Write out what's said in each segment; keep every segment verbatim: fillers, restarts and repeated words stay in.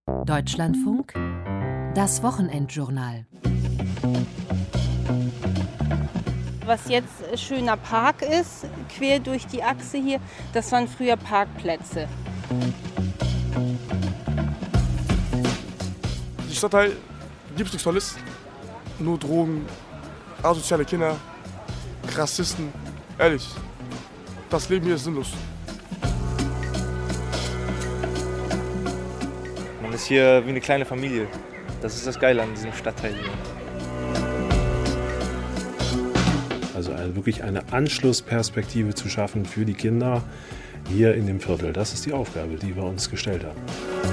Deutschlandfunk, das Wochenendjournal. Was jetzt schöner Park ist, quer durch die Achse hier, das waren früher Parkplätze. Die Stadtteil gibt es nichts Tolles. Nur Drogen, asoziale Kinder, Rassisten. Ehrlich, das Leben hier ist sinnlos. Man ist hier wie eine kleine Familie. Das ist das Geile an diesem Stadtteil hier. Also eine, wirklich eine Anschlussperspektive zu schaffen für die Kinder hier in dem Viertel. Das ist die Aufgabe, die wir uns gestellt haben.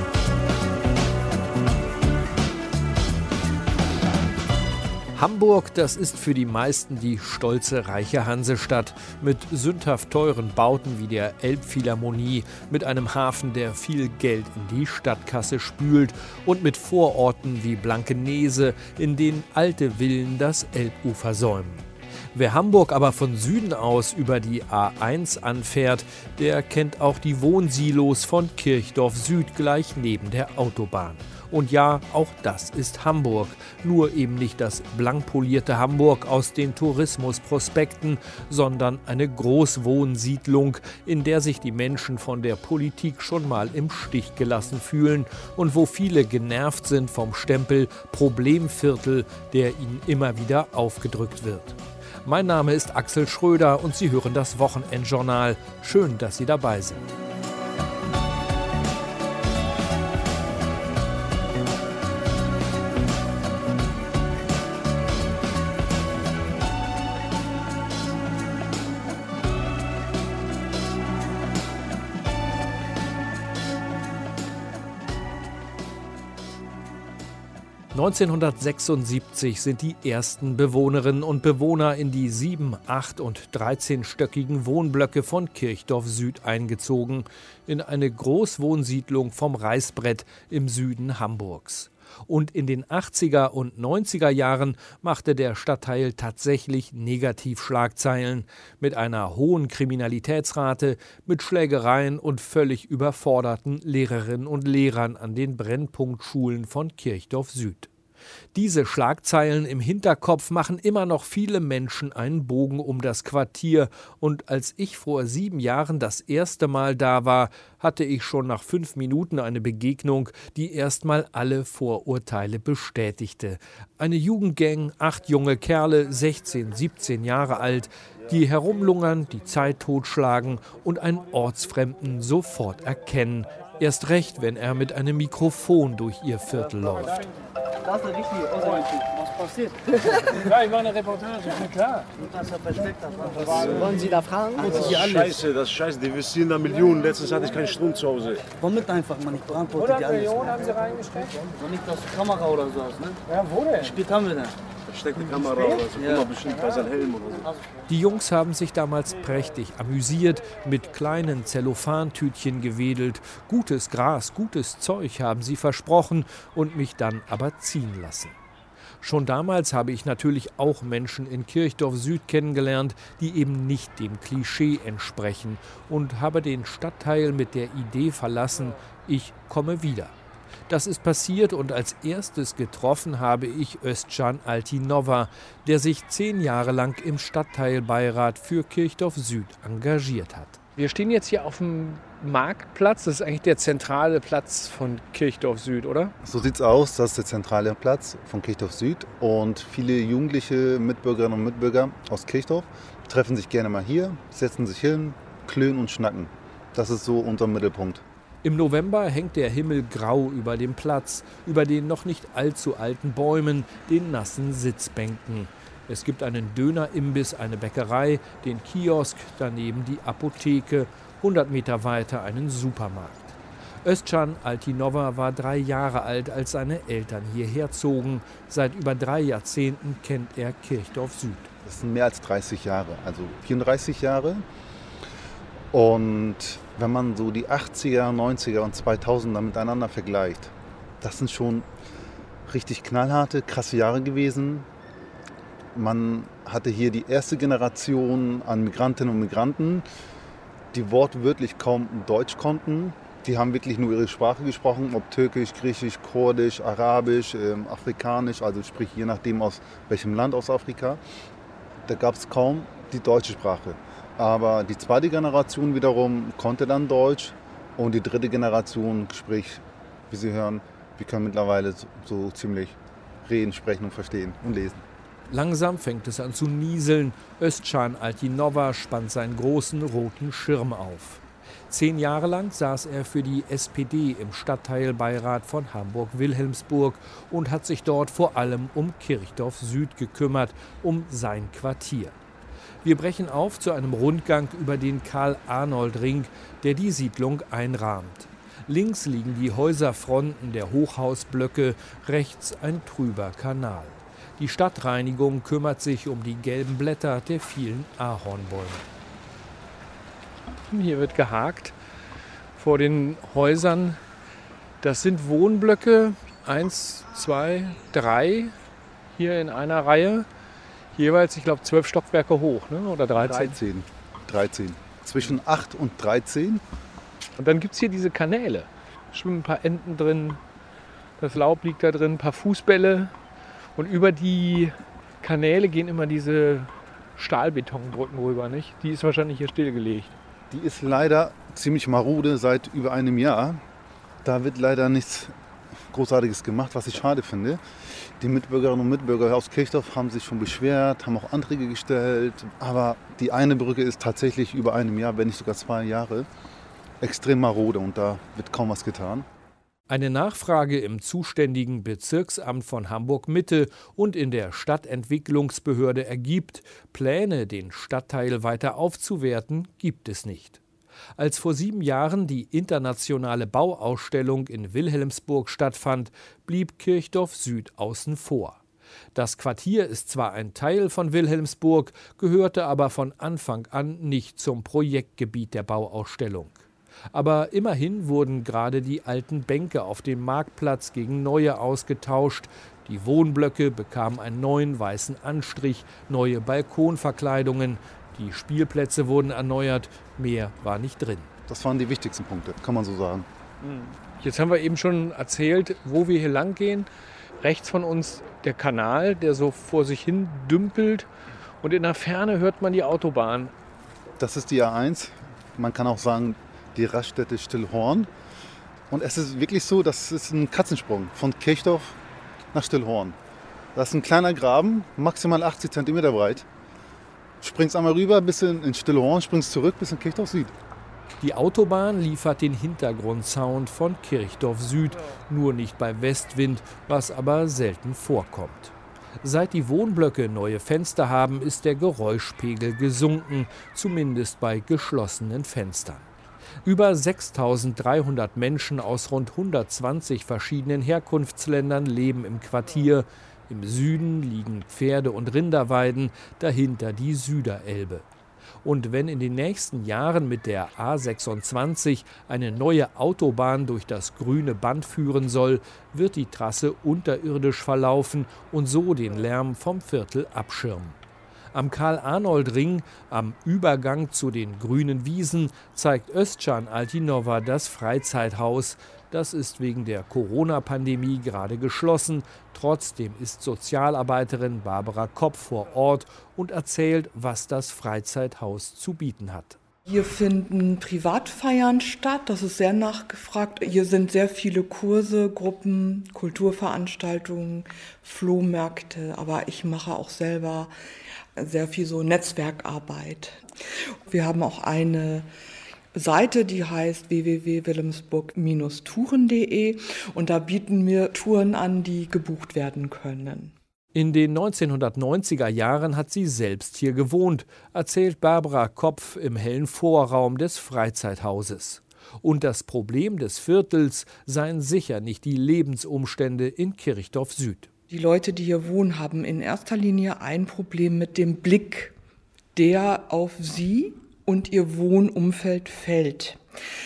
Hamburg, das ist für die meisten die stolze, reiche Hansestadt mit sündhaft teuren Bauten wie der Elbphilharmonie, mit einem Hafen, der viel Geld in die Stadtkasse spült und mit Vororten wie Blankenese, in denen alte Villen das Elbufer säumen. Wer Hamburg aber von Süden aus über die A eins anfährt, der kennt auch die Wohnsilos von Kirchdorf Süd gleich neben der Autobahn. Und ja, auch das ist Hamburg. Nur eben nicht das blank polierte Hamburg aus den Tourismusprospekten, sondern eine Großwohnsiedlung, in der sich die Menschen von der Politik schon mal im Stich gelassen fühlen und wo viele genervt sind vom Stempel Problemviertel, der ihnen immer wieder aufgedrückt wird. Mein Name ist Axel Schröder und Sie hören das Wochenendjournal. Schön, dass Sie dabei sind. neunzehnhundertsechsundsiebzig sind die ersten Bewohnerinnen und Bewohner in die sieben-, acht- und dreizehnstöckigen Wohnblöcke von Kirchdorf Süd eingezogen, in eine Großwohnsiedlung vom Reißbrett im Süden Hamburgs. Und in den achtziger und neunziger Jahren machte der Stadtteil tatsächlich Negativschlagzeilen mit einer hohen Kriminalitätsrate, mit Schlägereien und völlig überforderten Lehrerinnen und Lehrern an den Brennpunktschulen von Kirchdorf Süd. Diese Schlagzeilen im Hinterkopf machen immer noch viele Menschen einen Bogen um das Quartier. Und als ich vor sieben Jahren das erste Mal da war, hatte ich schon nach fünf Minuten eine Begegnung, die erstmal alle Vorurteile bestätigte. Eine Jugendgang, acht junge Kerle, sechzehn, siebzehn Jahre alt, die herumlungern, die Zeit totschlagen und einen Ortsfremden sofort erkennen. Erst recht, wenn er mit einem Mikrofon durch ihr Viertel läuft. Das ist richtig. Was passiert? Ja, ich war eine Reportage, na klar. Das ist ja versteckt. Was wollen Sie da fragen? Das ist scheiße, das ist scheiße. Die investieren da Millionen. Letztens hatte ich keinen Strom zu Hause. Womit einfach, man, ich beantworte die alles. Millionen haben Sie reingesteckt? Doch nicht aus der Kamera oder so, ne? Ja, wo denn? Wie spät haben wir denn? Versteckte Kamera oder so. Ja. Immer bestimmt bei seinem Helm oder so. Die Jungs haben sich damals prächtig amüsiert, mit kleinen Zellophantütchen gewedelt. Gutes Gras, gutes Zeug haben sie versprochen und mich dann aber ziehen lassen. Schon damals habe ich natürlich auch Menschen in Kirchdorf Süd kennengelernt, die eben nicht dem Klischee entsprechen, und habe den Stadtteil mit der Idee verlassen, ich komme wieder. Das ist passiert und als erstes getroffen habe ich Özcan Altinova, der sich zehn Jahre lang im Stadtteilbeirat für Kirchdorf Süd engagiert hat. Wir stehen jetzt hier auf dem Marktplatz. Das ist eigentlich der zentrale Platz von Kirchdorf Süd, oder? So sieht's aus. Das ist der zentrale Platz von Kirchdorf Süd. Und viele jugendliche Mitbürgerinnen und Mitbürger aus Kirchdorf treffen sich gerne mal hier, setzen sich hin, klönen und schnacken. Das ist so unser Mittelpunkt. Im November hängt der Himmel grau über dem Platz, über den noch nicht allzu alten Bäumen, den nassen Sitzbänken. Es gibt einen Dönerimbiss, eine Bäckerei, den Kiosk, daneben die Apotheke, hundert Meter weiter einen Supermarkt. Özcan Altinova war drei Jahre alt, als seine Eltern hierher zogen. Seit über drei Jahrzehnten kennt er Kirchdorf Süd. Das sind mehr als dreißig Jahre, also vierunddreißig Jahre. Und wenn man so die achtziger, neunziger und zweitausender miteinander vergleicht, das sind schon richtig knallharte, krasse Jahre gewesen. Man hatte hier die erste Generation an Migrantinnen und Migranten, die wortwörtlich kaum Deutsch konnten. Die haben wirklich nur ihre Sprache gesprochen, ob Türkisch, Griechisch, Kurdisch, Arabisch, ähm, Afrikanisch, also sprich je nachdem aus welchem Land aus Afrika. Da gab es kaum die deutsche Sprache. Aber die zweite Generation wiederum konnte dann Deutsch und die dritte Generation, sprich, wie Sie hören, wir können mittlerweile so, so ziemlich reden, sprechen und verstehen und lesen. Langsam fängt es an zu nieseln. Özcan Altinova spannt seinen großen roten Schirm auf. Zehn Jahre lang saß er für die S P D im Stadtteilbeirat von Hamburg-Wilhelmsburg und hat sich dort vor allem um Kirchdorf Süd gekümmert, um sein Quartier. Wir brechen auf zu einem Rundgang über den Karl-Arnold-Ring, der die Siedlung einrahmt. Links liegen die Häuserfronten der Hochhausblöcke, rechts ein trüber Kanal. Die Stadtreinigung kümmert sich um die gelben Blätter der vielen Ahornbäume. Hier wird gehakt vor den Häusern. Das sind Wohnblöcke, eins, zwei, drei, hier in einer Reihe. Jeweils, ich glaube, zwölf Stockwerke hoch, ne? Oder dreizehn? dreizehn. dreizehn. Zwischen acht und dreizehn. Und dann gibt es hier diese Kanäle. Schwimmen ein paar Enten drin, das Laub liegt da drin, ein paar Fußbälle. Und über die Kanäle gehen immer diese Stahlbetonbrücken rüber, nicht? Die ist wahrscheinlich hier stillgelegt. Die ist leider ziemlich marode seit über einem Jahr. Da wird leider nichts Großartiges gemacht, was ich schade finde. Die Mitbürgerinnen und Mitbürger aus Kirchdorf haben sich schon beschwert, haben auch Anträge gestellt. Aber die eine Brücke ist tatsächlich über einem Jahr, wenn nicht sogar zwei Jahre, extrem marode und da wird kaum was getan. Eine Nachfrage im zuständigen Bezirksamt von Hamburg-Mitte und in der Stadtentwicklungsbehörde ergibt, Pläne, den Stadtteil weiter aufzuwerten, gibt es nicht. Als vor sieben Jahren die internationale Bauausstellung in Wilhelmsburg stattfand, blieb Kirchdorf Süd außen vor. Das Quartier ist zwar ein Teil von Wilhelmsburg, gehörte aber von Anfang an nicht zum Projektgebiet der Bauausstellung. Aber immerhin wurden gerade die alten Bänke auf dem Marktplatz gegen neue ausgetauscht. Die Wohnblöcke bekamen einen neuen weißen Anstrich, neue Balkonverkleidungen. Die Spielplätze wurden erneuert, mehr war nicht drin. Das waren die wichtigsten Punkte, kann man so sagen. Jetzt haben wir eben schon erzählt, wo wir hier lang gehen. Rechts von uns der Kanal, der so vor sich hin dümpelt. Und in der Ferne hört man die Autobahn. Das ist die A eins. Man kann auch sagen, die Raststätte Stillhorn. Und es ist wirklich so, das ist ein Katzensprung von Kirchdorf nach Stillhorn. Das ist ein kleiner Graben, maximal achtzig Zentimeter breit. Springst einmal rüber bis in, in Stillhorn, springst zurück bis in Kirchdorf Süd. Die Autobahn liefert den Hintergrundsound von Kirchdorf Süd, nur nicht bei Westwind, was aber selten vorkommt. Seit die Wohnblöcke neue Fenster haben, ist der Geräuschpegel gesunken, zumindest bei geschlossenen Fenstern. Über sechstausenddreihundert Menschen aus rund hundertzwanzig verschiedenen Herkunftsländern leben im Quartier. Im Süden liegen Pferde- und Rinderweiden, dahinter die Süderelbe. Und wenn in den nächsten Jahren mit der A sechsundzwanzig eine neue Autobahn durch das grüne Band führen soll, wird die Trasse unterirdisch verlaufen und so den Lärm vom Viertel abschirmen. Am Karl-Arnold-Ring, am Übergang zu den grünen Wiesen, zeigt Özcan Altinova das Freizeithaus. Das ist wegen der Corona-Pandemie gerade geschlossen. Trotzdem ist Sozialarbeiterin Barbara Kopf vor Ort und erzählt, was das Freizeithaus zu bieten hat. Hier finden Privatfeiern statt, das ist sehr nachgefragt. Hier sind sehr viele Kurse, Gruppen, Kulturveranstaltungen, Flohmärkte, aber ich mache auch selber sehr viel so Netzwerkarbeit. Wir haben auch eine Seite, die heißt w w w punkt wilhelmsburg Bindestrich touren punkt de und da bieten wir Touren an, die gebucht werden können. In den neunzehnhundertneunziger Jahren hat sie selbst hier gewohnt, erzählt Barbara Kopf im hellen Vorraum des Freizeithauses. Und das Problem des Viertels seien sicher nicht die Lebensumstände in Kirchdorf Süd. Die Leute, die hier wohnen, haben in erster Linie ein Problem mit dem Blick, der auf sie und ihr Wohnumfeld fällt.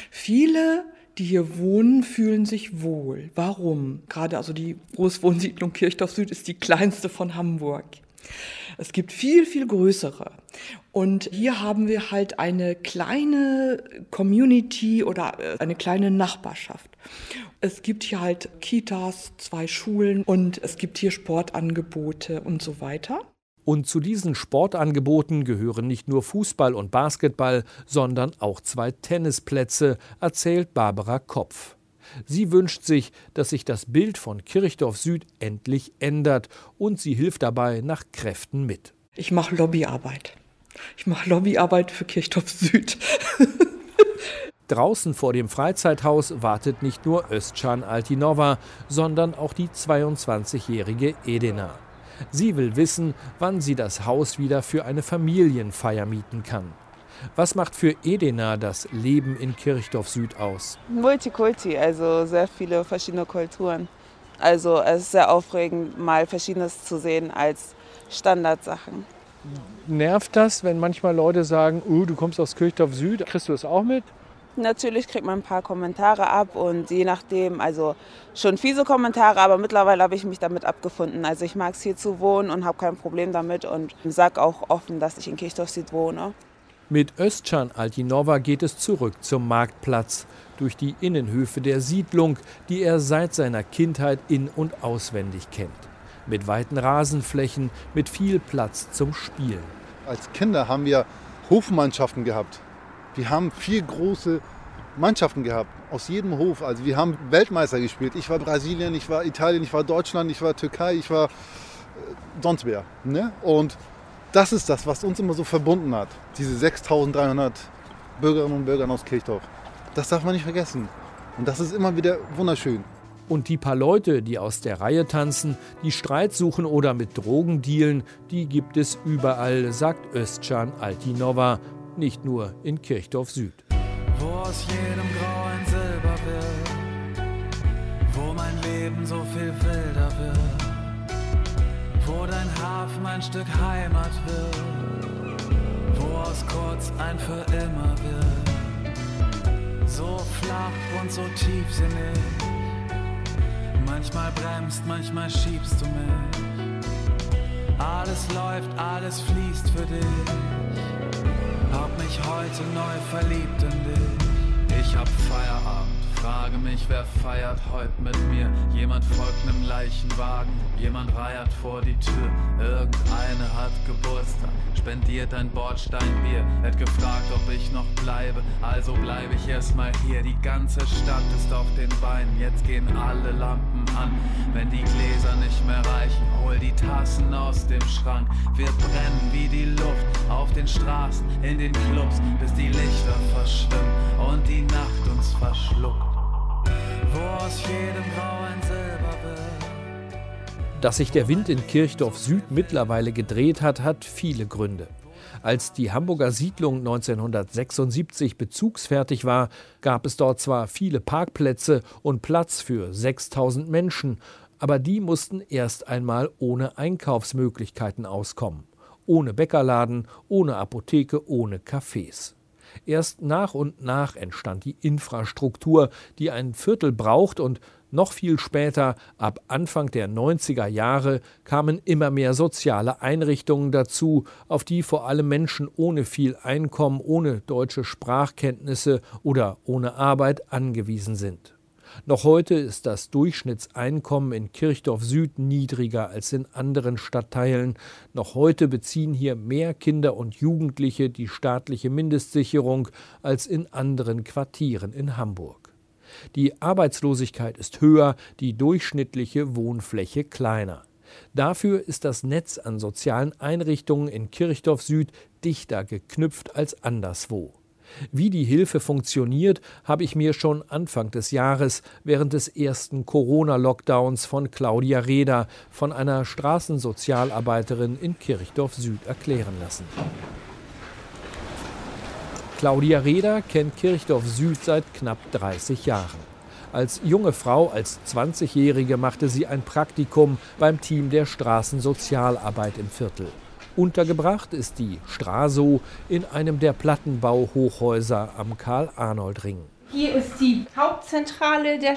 Viele, die hier wohnen, fühlen sich wohl. Warum? Gerade also die Großwohnsiedlung Kirchdorf Süd ist die kleinste von Hamburg. Es gibt viel, viel größere. Und hier haben wir halt eine kleine Community oder eine kleine Nachbarschaft. Es gibt hier halt Kitas, zwei Schulen und es gibt hier Sportangebote und so weiter. Und zu diesen Sportangeboten gehören nicht nur Fußball und Basketball, sondern auch zwei Tennisplätze, erzählt Barbara Kopf. Sie wünscht sich, dass sich das Bild von Kirchdorf Süd endlich ändert und sie hilft dabei nach Kräften mit. Ich mache Lobbyarbeit. Ich mache Lobbyarbeit für Kirchdorf Süd. Draußen vor dem Freizeithaus wartet nicht nur Özcan Altinova, sondern auch die zweiundzwanzigjährige Edina. Sie will wissen, wann sie das Haus wieder für eine Familienfeier mieten kann. Was macht für Edina das Leben in Kirchdorf Süd aus? Multikulti, also sehr viele verschiedene Kulturen. Also es ist sehr aufregend, mal Verschiedenes zu sehen als Standardsachen. Nervt das, wenn manchmal Leute sagen, oh, du kommst aus Kirchdorf Süd? Kriegst du das auch mit? Natürlich kriegt man ein paar Kommentare ab und je nachdem, also schon fiese Kommentare, aber mittlerweile habe ich mich damit abgefunden. Also ich mag es hier zu wohnen und habe kein Problem damit und sage auch offen, dass ich in Kirchdorf Süd wohne. Mit Özcan Altinova geht es zurück zum Marktplatz, durch die Innenhöfe der Siedlung, die er seit seiner Kindheit in- und auswendig kennt. Mit weiten Rasenflächen, mit viel Platz zum Spielen. Als Kinder haben wir Hofmannschaften gehabt. Wir haben vier große Mannschaften gehabt, aus jedem Hof. Also wir haben Weltmeister gespielt. Ich war Brasilien, ich war Italien, ich war Deutschland, ich war Türkei, ich war äh, sonst wer. Ne? Und das ist das, was uns immer so verbunden hat. Diese sechstausenddreihundert Bürgerinnen und Bürger aus Kirchdorf. Das darf man nicht vergessen. Und das ist immer wieder wunderschön. Und die paar Leute, die aus der Reihe tanzen, die Streit suchen oder mit Drogen dealen, die gibt es überall, sagt Özcan Altinova. Nicht nur in Kirchdorf Süd. Wo aus jedem Grau ein Silber wird, wo mein Leben so viel wilder wird, wo dein Hafen ein Stück Heimat wird, wo aus kurz ein für immer wird, so flach und so tiefsinnig, manchmal bremst, manchmal schiebst du mich, alles läuft, alles fließt für dich. Hab mich heute neu verliebt in dich. Ich hab Feierabend, frage mich, wer feiert heute mit mir. Jemand folgt nem Leichenwagen, jemand reiert vor die Tür. Irgendeine hat Geburtstag, spendiert ein Bordsteinbier. Hätt gefragt, ob ich noch bleibe, also bleib ich erstmal hier. Die ganze Stadt ist auf den Beinen, jetzt gehen alle Lampen an. Wenn die Gläser nicht mehr reichen, hol die Tassen aus dem Schrank. Wir brennen wie die Luft auf den Straßen, in den Clubs, bis die Lichter verschwimmen und die Nacht uns verschluckt. Wo aus jedem Grau ein Silber wird. Dass sich der Wind in Kirchdorf Süd mittlerweile gedreht hat, hat viele Gründe. Als die Hamburger Siedlung neunzehnhundertsechsundsiebzig bezugsfertig war, gab es dort zwar viele Parkplätze und Platz für sechstausend Menschen, aber die mussten erst einmal ohne Einkaufsmöglichkeiten auskommen. Ohne Bäckerladen, ohne Apotheke, ohne Cafés. Erst nach und nach entstand die Infrastruktur, die ein Viertel braucht, und noch viel später, ab Anfang der neunziger Jahre, kamen immer mehr soziale Einrichtungen dazu, auf die vor allem Menschen ohne viel Einkommen, ohne deutsche Sprachkenntnisse oder ohne Arbeit angewiesen sind. Noch heute ist das Durchschnittseinkommen in Kirchdorf Süd niedriger als in anderen Stadtteilen. Noch heute beziehen hier mehr Kinder und Jugendliche die staatliche Mindestsicherung als in anderen Quartieren in Hamburg. Die Arbeitslosigkeit ist höher, die durchschnittliche Wohnfläche kleiner. Dafür ist das Netz an sozialen Einrichtungen in Kirchdorf Süd dichter geknüpft als anderswo. Wie die Hilfe funktioniert, habe ich mir schon Anfang des Jahres während des ersten Corona-Lockdowns von Claudia Reder, von einer Straßensozialarbeiterin in Kirchdorf Süd, erklären lassen. Claudia Reder kennt Kirchdorf Süd seit knapp dreißig Jahren. Als junge Frau, als zwanzigjährige, machte sie ein Praktikum beim Team der Straßensozialarbeit im Viertel. Untergebracht ist die Straso in einem der Plattenbau-Hochhäuser am Karl-Arnold-Ring. Hier ist die Hauptzentrale der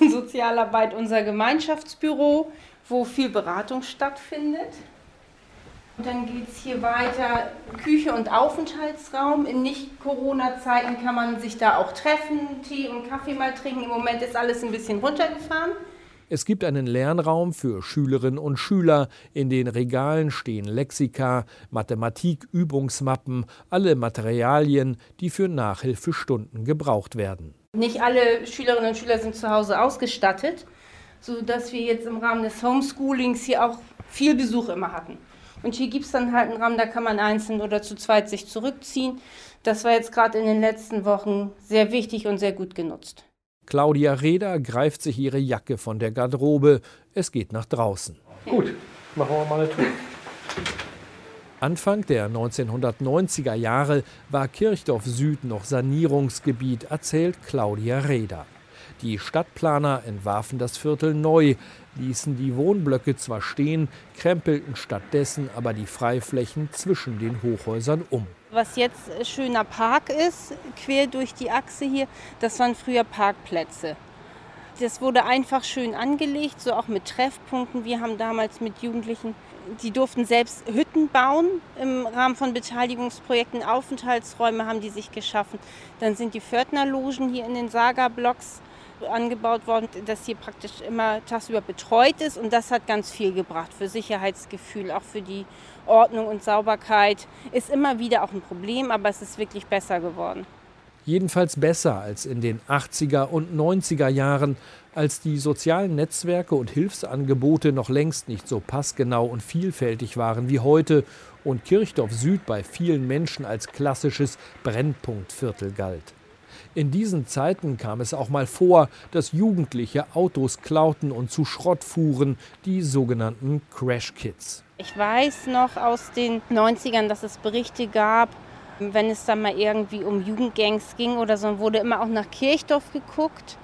Straßensozialarbeit, unser Gemeinschaftsbüro, wo viel Beratung stattfindet. Und dann geht es hier weiter, Küche und Aufenthaltsraum. In Nicht-Corona-Zeiten kann man sich da auch treffen, Tee und Kaffee mal trinken. Im Moment ist alles ein bisschen runtergefahren. Es gibt einen Lernraum für Schülerinnen und Schüler. In den Regalen stehen Lexika, Mathematik, Übungsmappen, alle Materialien, die für Nachhilfestunden gebraucht werden. Nicht alle Schülerinnen und Schüler sind zu Hause ausgestattet, sodass wir jetzt im Rahmen des Homeschoolings hier auch viel Besuch immer hatten. Und hier gibt es dann halt einen Raum, da kann man einzeln oder zu zweit sich zurückziehen. Das war jetzt gerade in den letzten Wochen sehr wichtig und sehr gut genutzt. Claudia Reder greift sich ihre Jacke von der Garderobe. Es geht nach draußen. Gut, machen wir mal eine Tour. Anfang der neunzehnhundertneunziger Jahre war Kirchdorf Süd noch Sanierungsgebiet, erzählt Claudia Reder. Die Stadtplaner entwarfen das Viertel neu, ließen die Wohnblöcke zwar stehen, krempelten stattdessen aber die Freiflächen zwischen den Hochhäusern um. Was jetzt schöner Park ist, quer durch die Achse hier, das waren früher Parkplätze. Das wurde einfach schön angelegt, so auch mit Treffpunkten. Wir haben damals mit Jugendlichen, die durften selbst Hütten bauen im Rahmen von Beteiligungsprojekten, Aufenthaltsräume haben die sich geschaffen. Dann sind die Pförtnerlogen hier in den Saga-Blocks angebaut worden, dass hier praktisch immer tagsüber betreut ist, und das hat ganz viel gebracht für Sicherheitsgefühl, auch für die Ordnung und Sauberkeit. Ist immer wieder auch ein Problem, aber es ist wirklich besser geworden. Jedenfalls besser als in den achtziger und neunziger Jahren, als die sozialen Netzwerke und Hilfsangebote noch längst nicht so passgenau und vielfältig waren wie heute und Kirchdorf Süd bei vielen Menschen als klassisches Brennpunktviertel galt. In diesen Zeiten kam es auch mal vor, dass Jugendliche Autos klauten und zu Schrott fuhren, die sogenannten Crash Kids. Ich weiß noch aus den neunzigern, dass es Berichte gab, wenn es dann mal irgendwie um Jugendgangs ging oder so, wurde immer auch nach Kirchdorf geguckt.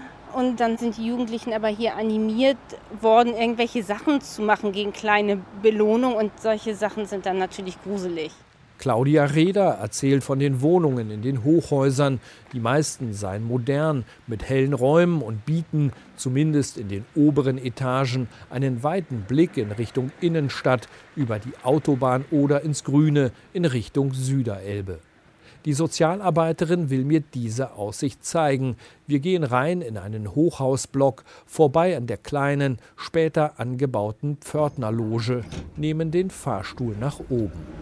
Und dann sind die Jugendlichen aber hier animiert worden, irgendwelche Sachen zu machen gegen kleine Belohnung. Und solche Sachen sind dann natürlich gruselig. Claudia Reder erzählt von den Wohnungen in den Hochhäusern. Die meisten seien modern, mit hellen Räumen und bieten, zumindest in den oberen Etagen, einen weiten Blick in Richtung Innenstadt, über die Autobahn oder ins Grüne, in Richtung Süderelbe. Die Sozialarbeiterin will mir diese Aussicht zeigen. Wir gehen rein in einen Hochhausblock, vorbei an der kleinen, später angebauten Pförtnerloge, nehmen den Fahrstuhl nach oben.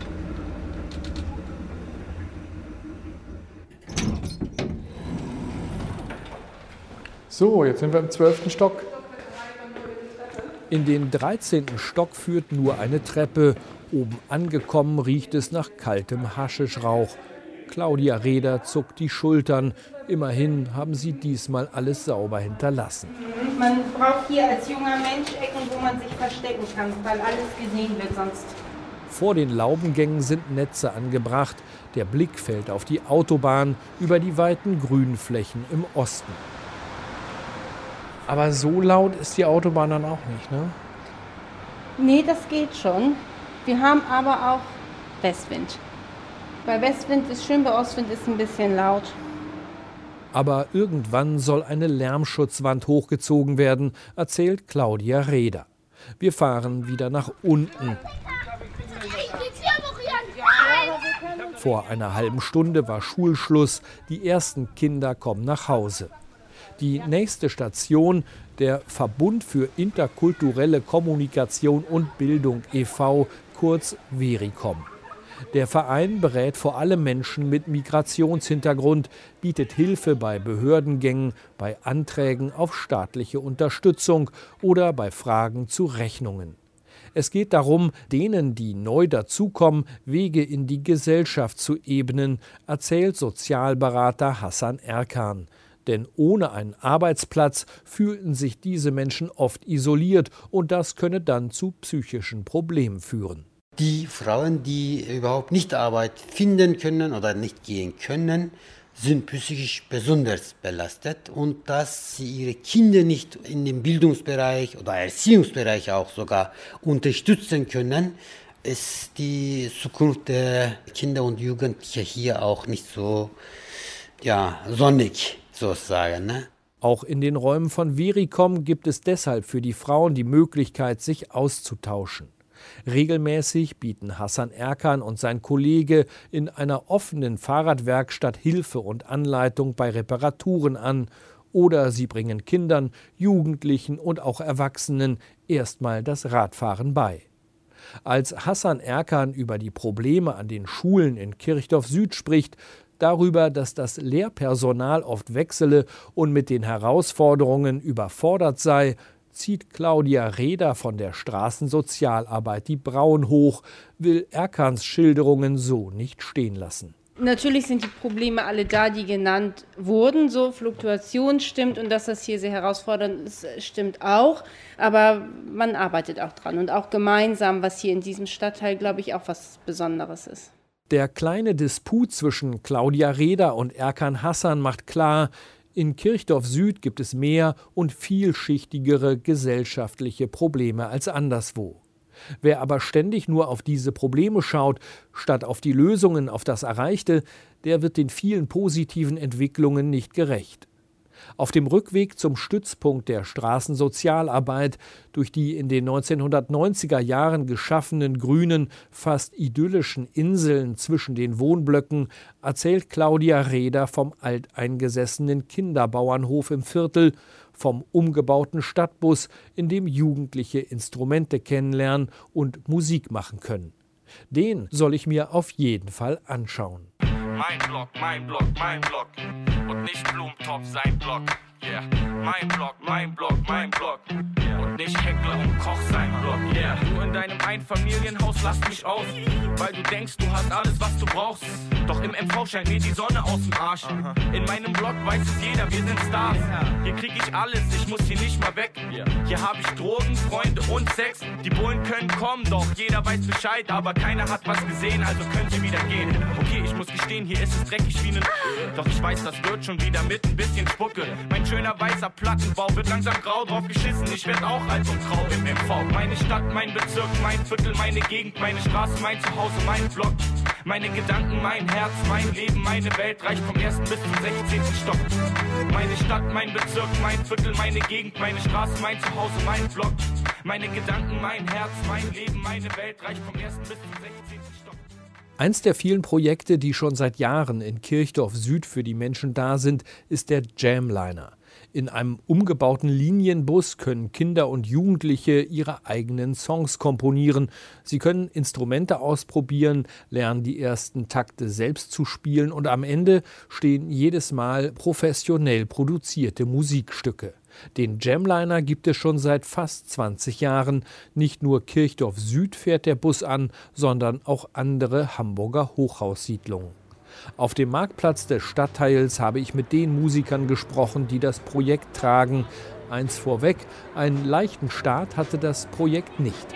So, jetzt sind wir im zwölften Stock. In den dreizehnten Stock führt nur eine Treppe. Oben angekommen riecht es nach kaltem Haschischrauch. Claudia Reder zuckt die Schultern. Immerhin haben sie diesmal alles sauber hinterlassen. Man braucht hier als junger Mensch Ecken, wo man sich verstecken kann, weil alles gesehen wird sonst. Vor den Laubengängen sind Netze angebracht. Der Blick fällt auf die Autobahn über die weiten Grünflächen im Osten. Aber so laut ist die Autobahn dann auch nicht, ne? Nee, das geht schon. Wir haben aber auch Westwind. Bei Westwind ist schön, bei Ostwind ist ein bisschen laut. Aber irgendwann soll eine Lärmschutzwand hochgezogen werden, erzählt Claudia Reder. Wir fahren wieder nach unten. Vor einer halben Stunde war Schulschluss. Die ersten Kinder kommen nach Hause. Die nächste Station, der Verbund für interkulturelle Kommunikation und Bildung e V, kurz Vericom. Der Verein berät vor allem Menschen mit Migrationshintergrund, bietet Hilfe bei Behördengängen, bei Anträgen auf staatliche Unterstützung oder bei Fragen zu Rechnungen. Es geht darum, denen, die neu dazukommen, Wege in die Gesellschaft zu ebnen, erzählt Sozialberater Hassan Erkan. Denn ohne einen Arbeitsplatz fühlten sich diese Menschen oft isoliert und das könne dann zu psychischen Problemen führen. Die Frauen, die überhaupt nicht Arbeit finden können oder nicht gehen können, sind psychisch besonders belastet, und dass sie ihre Kinder nicht in dem Bildungsbereich oder Erziehungsbereich auch sogar unterstützen können, ist die Zukunft der Kinder und Jugendlichen hier auch nicht so ja, sonnig. Sozusagen, ne? Auch in den Räumen von Vericom gibt es deshalb für die Frauen die Möglichkeit, sich auszutauschen. Regelmäßig bieten Hasan Erkan und sein Kollege in einer offenen Fahrradwerkstatt Hilfe und Anleitung bei Reparaturen an, oder sie bringen Kindern, Jugendlichen und auch Erwachsenen erstmal das Radfahren bei. Als Hasan Erkan über die Probleme an den Schulen in Kirchdorf Süd spricht, darüber, dass das Lehrpersonal oft wechsele und mit den Herausforderungen überfordert sei, zieht Claudia Reder von der Straßensozialarbeit die Brauen hoch, will Erkans Schilderungen so nicht stehen lassen. Natürlich sind die Probleme alle da, die genannt wurden. So, Fluktuation stimmt und dass das hier sehr herausfordernd ist, stimmt auch. Aber man arbeitet auch dran und auch gemeinsam, was hier in diesem Stadtteil, glaube ich, auch was Besonderes ist. Der kleine Disput zwischen Claudia Reder und Erkan Hasan macht klar, in Kirchdorf Süd gibt es mehr und vielschichtigere gesellschaftliche Probleme als anderswo. Wer aber ständig nur auf diese Probleme schaut, statt auf die Lösungen, auf das Erreichte, der wird den vielen positiven Entwicklungen nicht gerecht. Auf dem Rückweg zum Stützpunkt der Straßensozialarbeit, durch die in den neunzehnhundertneunziger Jahren geschaffenen grünen, fast idyllischen Inseln zwischen den Wohnblöcken, erzählt Claudia Reder vom alteingesessenen Kinderbauernhof im Viertel, vom umgebauten Stadtbus, in dem Jugendliche Instrumente kennenlernen und Musik machen können. Den soll ich mir auf jeden Fall anschauen. Mein Block, mein Block, mein Block und nicht Blumentopf sein Block. Yeah, mein Block, mein Block, mein Block und nicht Heckler und Koch sein Block. Yeah, du in deinem Einfamilienhaus lass mich aus, weil du denkst, du hast alles, was du brauchst. Doch im M V scheint mir die Sonne aus dem Arsch. In meinem Block weiß es jeder, wir sind Stars. Hier krieg ich alles, ich muss hier nicht mal weg. Hier hab ich Drogen, Freunde und Sex. Die Bullen können kommen, doch jeder weiß Bescheid. Aber keiner hat was gesehen, also könnt ihr wieder gehen. Okay, ich muss gestehen, hier ist es dreckig wie ne... Doch ich weiß, das wird schon wieder mit ein bisschen Spucke. Mein schöner weißer Plattenbau wird langsam grau, drauf geschissen. Ich werd auch alt und grau im M V. Meine Stadt, mein Bezirk, mein Viertel, meine Gegend, meine Straße, mein Zuhause, mein Block. Meine Gedanken, mein Herz, mein Leben, meine Welt reicht vom ersten bis zum sechzehnten Stock. Meine Stadt, mein Bezirk, mein Viertel, meine Gegend, meine Straße, mein Zuhause, mein Block. Meine Gedanken, mein Herz, mein Leben, meine Welt reicht vom ersten bis zum sechzehnten Stock. Eins der vielen Projekte, die schon seit Jahren in Kirchdorf Süd für die Menschen da sind, ist der Jamliner. In einem umgebauten Linienbus können Kinder und Jugendliche ihre eigenen Songs komponieren. Sie können Instrumente ausprobieren, lernen die ersten Takte selbst zu spielen und am Ende stehen jedes Mal professionell produzierte Musikstücke. Den Jamliner gibt es schon seit fast zwanzig Jahren. Nicht nur Kirchdorf Süd fährt der Bus an, sondern auch andere Hamburger Hochhaussiedlungen. Auf dem Marktplatz des Stadtteils habe ich mit den Musikern gesprochen, die das Projekt tragen. Eins vorweg, einen leichten Start hatte das Projekt nicht.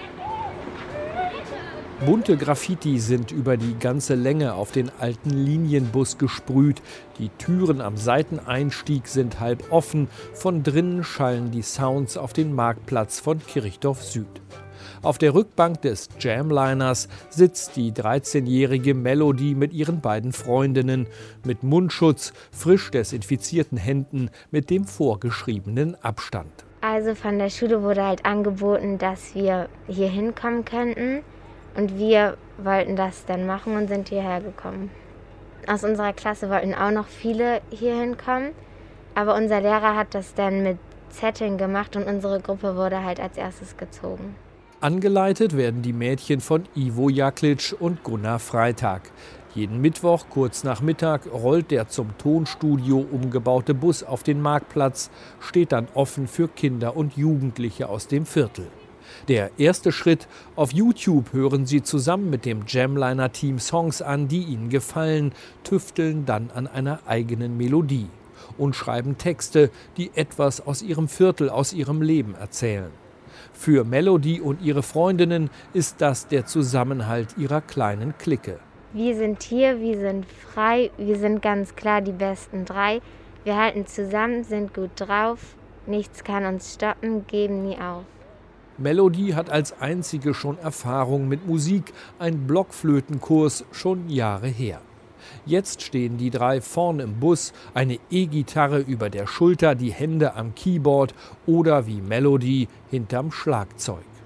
Bunte Graffiti sind über die ganze Länge auf den alten Linienbus gesprüht. Die Türen am Seiteneinstieg sind halb offen. Von drinnen schallen die Sounds auf den Marktplatz von Kirchdorf Süd. Auf der Rückbank des Jamliners sitzt die dreizehnjährige Melody mit ihren beiden Freundinnen, mit Mundschutz, frisch desinfizierten Händen, mit dem vorgeschriebenen Abstand. Also von der Schule wurde halt angeboten, dass wir hier hinkommen könnten. Und wir wollten das dann machen und sind hierher gekommen. Aus unserer Klasse wollten auch noch viele hier hinkommen. Aber unser Lehrer hat das dann mit Zetteln gemacht und unsere Gruppe wurde halt als erstes gezogen. Angeleitet werden die Mädchen von Ivo Jaklic und Gunnar Freitag. Jeden Mittwoch kurz nach Mittag rollt der zum Tonstudio umgebaute Bus auf den Marktplatz, steht dann offen für Kinder und Jugendliche aus dem Viertel. Der erste Schritt: auf YouTube hören sie zusammen mit dem Jamliner-Team Songs an, die ihnen gefallen, tüfteln dann an einer eigenen Melodie und schreiben Texte, die etwas aus ihrem Viertel, aus ihrem Leben erzählen. Für Melody und ihre Freundinnen ist das der Zusammenhalt ihrer kleinen Clique. Wir sind hier, wir sind frei, wir sind ganz klar die besten drei. Wir halten zusammen, sind gut drauf, nichts kann uns stoppen, geben nie auf. Melody hat als einzige schon Erfahrung mit Musik, ein Blockflötenkurs schon Jahre her. Jetzt stehen die drei vorn im Bus, eine E-Gitarre über der Schulter, die Hände am Keyboard oder wie Melody hinterm Schlagzeug.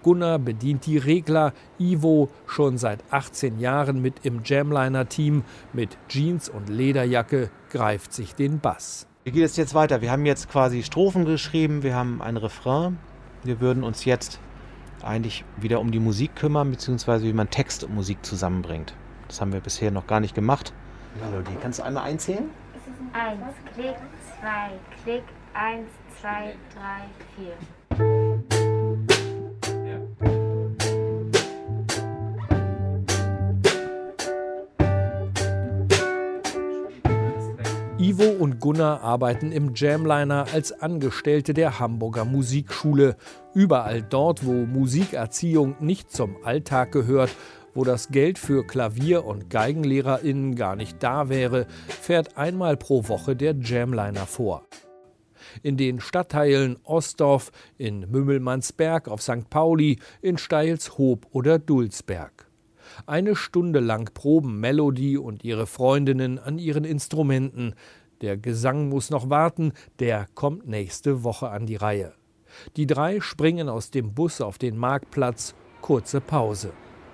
Gunnar bedient die Regler, Ivo schon seit achtzehn Jahren mit im Jamliner-Team. Mit Jeans und Lederjacke greift sich den Bass. Wie geht es jetzt weiter? Wir haben jetzt quasi Strophen geschrieben, wir haben ein Refrain. Wir würden uns jetzt eigentlich wieder um die Musik kümmern, beziehungsweise wie man Text und Musik zusammenbringt. Das haben wir bisher noch gar nicht gemacht. Melodie, kannst du einmal einzählen? Eins, Klick, zwei, Klick, eins, zwei, drei, vier. Ivo und Gunnar arbeiten im Jamliner als Angestellte der Hamburger Musikschule. Überall dort, wo Musikerziehung nicht zum Alltag gehört, wo das Geld für Klavier- und GeigenlehrerInnen gar nicht da wäre, fährt einmal pro Woche der Jamliner vor. In den Stadtteilen Ostdorf, in Mümmelmannsberg auf Sankt Pauli, in Steilshoop oder Dulsberg. Eine Stunde lang proben Melodie und ihre Freundinnen an ihren Instrumenten. Der Gesang muss noch warten, der kommt nächste Woche an die Reihe. Die drei springen aus dem Bus auf den Marktplatz, kurze Pause.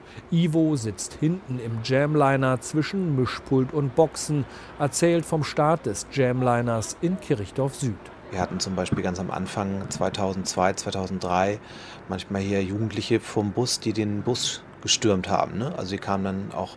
Ivo sitzt hinten im Jamliner zwischen Mischpult und Boxen, erzählt vom Start des Jamliners in Kirchdorf Süd. Wir hatten zum Beispiel ganz am Anfang zweitausendzwei, zweitausenddrei manchmal hier Jugendliche vom Bus, die den Bus gestürmt haben. Ne? Also sie kamen dann auch,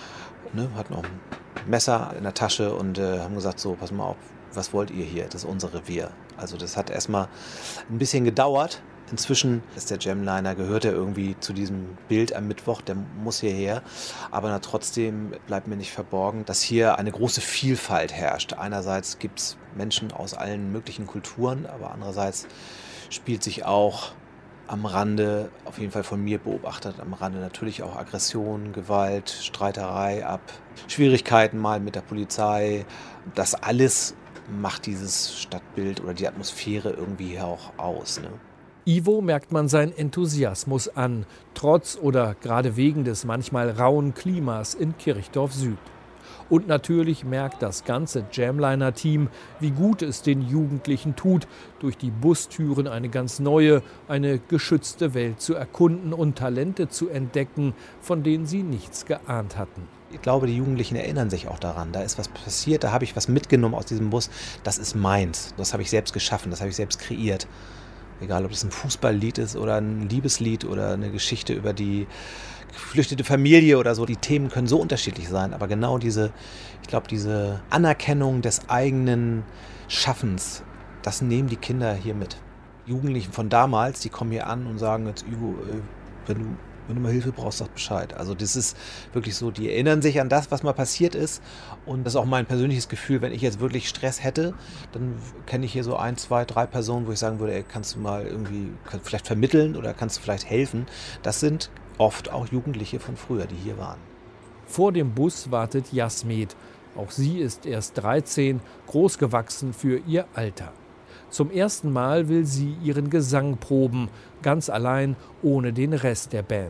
ne, hatten auch ein Messer in der Tasche und äh, haben gesagt, so, pass mal auf, was wollt ihr hier? Das ist unser Revier. Also das hat erstmal ein bisschen gedauert. Inzwischen ist der Jamliner, gehört er irgendwie zu diesem Bild am Mittwoch, der muss hierher. Aber na, trotzdem bleibt mir nicht verborgen, dass hier eine große Vielfalt herrscht. Einerseits gibt es Menschen aus allen möglichen Kulturen, aber andererseits spielt sich auch am Rande, auf jeden Fall von mir beobachtet, am Rande natürlich auch Aggression, Gewalt, Streiterei ab, Schwierigkeiten mal mit der Polizei. Das alles macht dieses Stadtbild oder die Atmosphäre irgendwie hier auch aus. Ne? Ivo merkt man seinen Enthusiasmus an, trotz oder gerade wegen des manchmal rauen Klimas in Kirchdorf Süd. Und natürlich merkt das ganze Jamliner-Team, wie gut es den Jugendlichen tut, durch die Bustüren eine ganz neue, eine geschützte Welt zu erkunden und Talente zu entdecken, von denen sie nichts geahnt hatten. Ich glaube, die Jugendlichen erinnern sich auch daran. Da ist was passiert, da habe ich was mitgenommen aus diesem Bus. Das ist meins. Das habe ich selbst geschaffen, das habe ich selbst kreiert. Egal, ob das ein Fußballlied ist oder ein Liebeslied oder eine Geschichte über die geflüchtete Familie oder so. Die Themen können so unterschiedlich sein, aber genau diese, ich glaube, diese Anerkennung des eigenen Schaffens, das nehmen die Kinder hier mit. Jugendlichen von damals, die kommen hier an und sagen jetzt, Ivo, wenn du, wenn du mal Hilfe brauchst, sag Bescheid. Also das ist wirklich so, die erinnern sich an das, was mal passiert ist. Und das ist auch mein persönliches Gefühl, wenn ich jetzt wirklich Stress hätte, dann kenne ich hier so ein, zwei, drei Personen, wo ich sagen würde, ey, kannst du mal irgendwie vielleicht vermitteln oder kannst du vielleicht helfen. Das sind oft auch Jugendliche von früher, die hier waren. Vor dem Bus wartet Jasmet. Auch sie ist erst dreizehn, großgewachsen für ihr Alter. Zum ersten Mal will sie ihren Gesang proben, ganz allein, ohne den Rest der Band.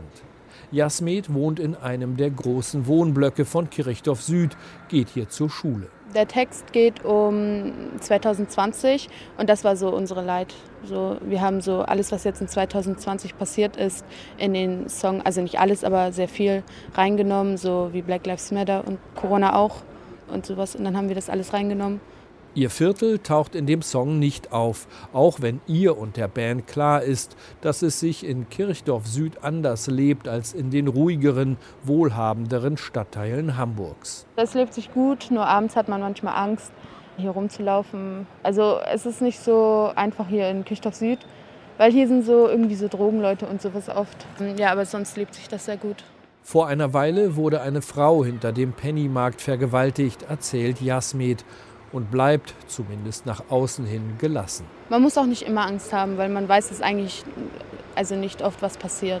Jasmet wohnt in einem der großen Wohnblöcke von Kirchdorf Süd, geht hier zur Schule. Der Text geht um zwanzig zwanzig und das war so unsere Leid. So, wir haben so alles, was jetzt in zwanzig zwanzig passiert ist, in den Song, also nicht alles, aber sehr viel reingenommen, so wie Black Lives Matter und Corona auch und sowas. Und dann haben wir das alles reingenommen. Ihr Viertel taucht in dem Song nicht auf, auch wenn ihr und der Band klar ist, dass es sich in Kirchdorf Süd anders lebt als in den ruhigeren, wohlhabenderen Stadtteilen Hamburgs. Es lebt sich gut, nur abends hat man manchmal Angst, hier rumzulaufen. Also es ist nicht so einfach hier in Kirchdorf Süd, weil hier sind so irgendwie so Drogenleute und sowas oft. Ja, aber sonst lebt sich das sehr gut. Vor einer Weile wurde eine Frau hinter dem Pennymarkt vergewaltigt, erzählt Jasmet. Und bleibt, zumindest nach außen hin, gelassen. Man muss auch nicht immer Angst haben, weil man weiß, dass eigentlich also nicht oft was passiert.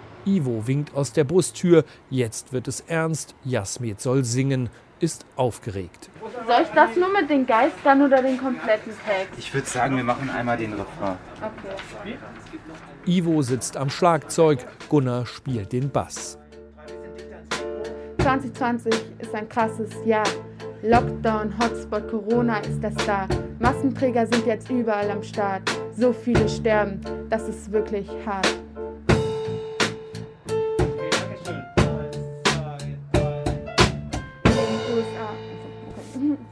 Ivo winkt aus der Bustür, jetzt wird es ernst, Jasmet soll singen, ist aufgeregt. Soll ich das nur mit den Geistern oder den kompletten Text? Ich würde sagen, wir machen einmal den Refrain. Okay. Ivo sitzt am Schlagzeug, Gunnar spielt den Bass. zwanzig zwanzig ist ein krasses Jahr. Lockdown, Hotspot, Corona ist das da. Massenträger sind jetzt überall am Start. So viele sterben, das ist wirklich hart.